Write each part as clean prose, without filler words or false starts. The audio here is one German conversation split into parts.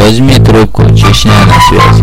Возьми трубку, Чечня на связи.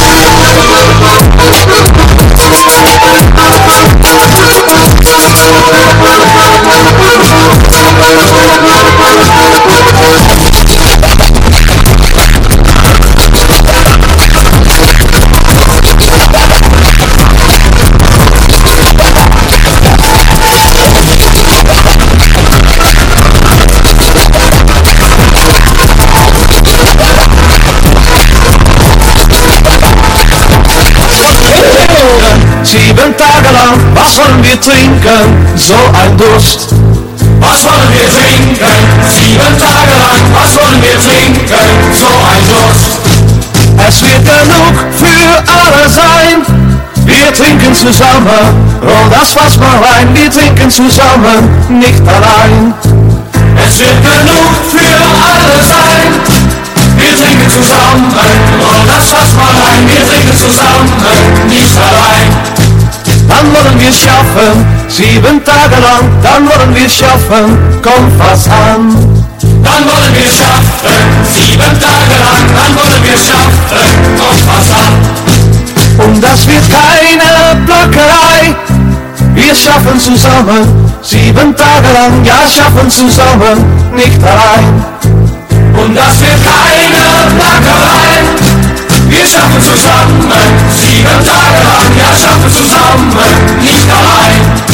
Sieben Tage lang, was wollen wir trinken? So ein Durst. Was wollen wir trinken? 7 Tage lang, was wollen wir trinken? So ein Durst. Es wird genug für alle sein. Wir trinken zusammen, roll das Fass mal rein. Wir trinken zusammen, nicht allein. Es wird genug für alle sein. Wir trinken zusammen, roll das Fass mal rein. Wir trinken zusammen, nicht allein. Dann wollen wir schaffen, 7 Tage lang, dann wollen wir schaffen, komm fast an. Dann wollen wir schaffen, 7 Tage lang, dann wollen wir schaffen, komm fast an. Und das wird keine Plackerei, wir schaffen zusammen, 7 Tage lang, ja schaffen zusammen, nicht allein. Und das wird keine Plackerei, wir schaffen zusammen, 7 Tage lang, ja schaffen zusammen, nicht allein.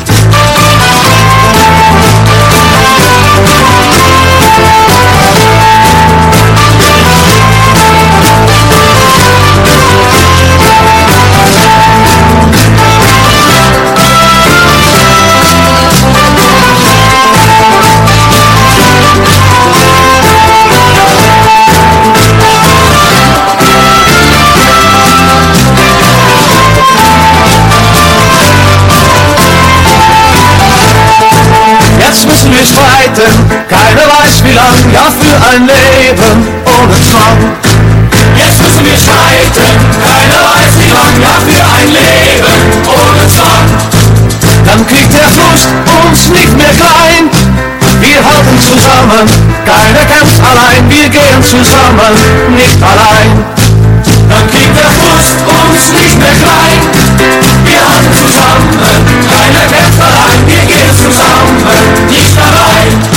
Jetzt müssen wir streiten, keiner weiß wie lang, ja für ein Leben ohne Zwang. Jetzt müssen wir streiten, keiner weiß wie lang, ja für ein Leben ohne Zwang. Dann kriegt der Frust uns nicht mehr klein, wir halten zusammen, keiner kämpft allein, wir gehen zusammen, nicht allein. Dann kriegt der Frust uns nicht mehr klein, wir halten zusammen, keiner kämpft allein, wir gehen zusammen, nicht allein.